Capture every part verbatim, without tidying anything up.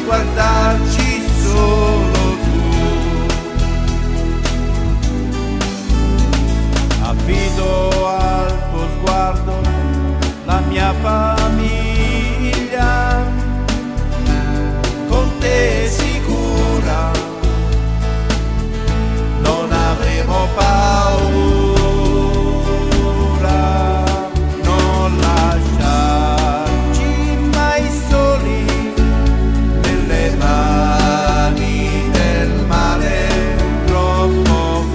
guardarci solo tu. Affido al tuo sguardo la mia famiglia, con te sicura non avremo paura, non lasciarci mai soli nelle mani del male, troppo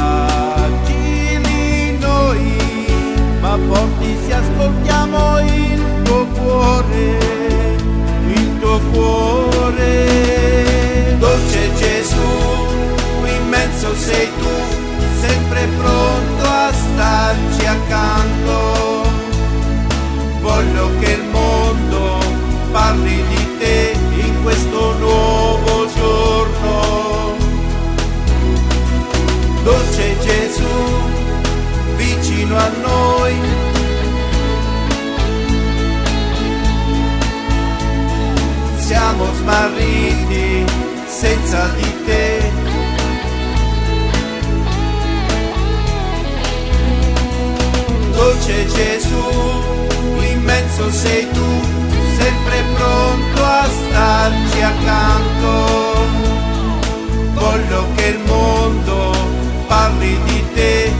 fragili noi, ma forti se ascoltiamo il tuo cuore, il tuo cuore. Dolce Gesù, immenso sei tu, sempre pronto a starci accanto. Voglio che il mondo parli di te in questo nuovo giorno. Dolce Gesù, vicino a noi, siamo smarriti senza di te. Dolce Gesù, immenso sei tu, sempre pronto a starci accanto. Voglio che il mondo parli di te.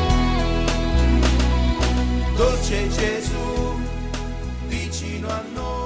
Dolce Gesù, vicino a noi.